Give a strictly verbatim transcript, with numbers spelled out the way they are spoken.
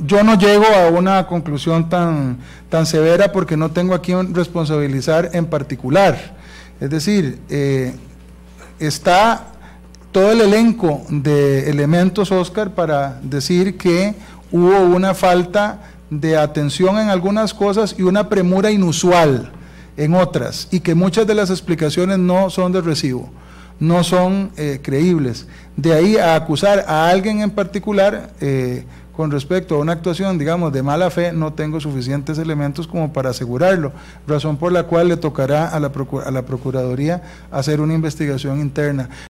yo no llego a una conclusión tan, tan severa porque no tengo a quién responsabilizar en particular. Es decir, eh, está todo el elenco de elementos, Oscar, para decir que hubo una falta de atención en algunas cosas y una premura inusual en otras, y que muchas de las explicaciones no son de recibo, no son eh, creíbles. De ahí a acusar a alguien en particular eh, con respecto a una actuación, digamos, de mala fe, no tengo suficientes elementos como para asegurarlo, razón por la cual le tocará a la, Procu- a la Procuraduría hacer una investigación interna.